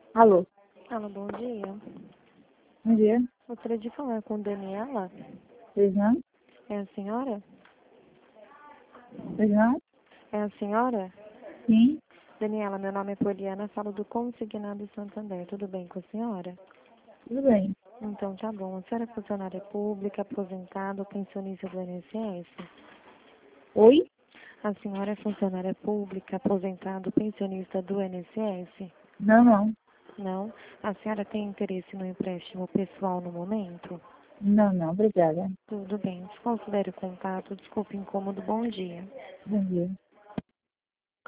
Alô, Alô, bom dia. bom dia. Gostaria de falar com Daniela. Pois não? É a senhora? Pois não? É a senhora? Sim, Daniela, meu nome é Poliana, falo do Consignado Santander. Tudo bem com a senhora? tudo bem. Então tá bom. A senhora é funcionária pública, aposentada ou pensionista do INSS? Oi? A senhora é funcionária pública, aposentada ou pensionista do INSS? Não, não. Não. A senhora tem interesse no empréstimo pessoal no momento? Não, não, obrigada. Tudo bem. Desconsidere o contato. Desculpe o incômodo. Bom dia. Bom dia.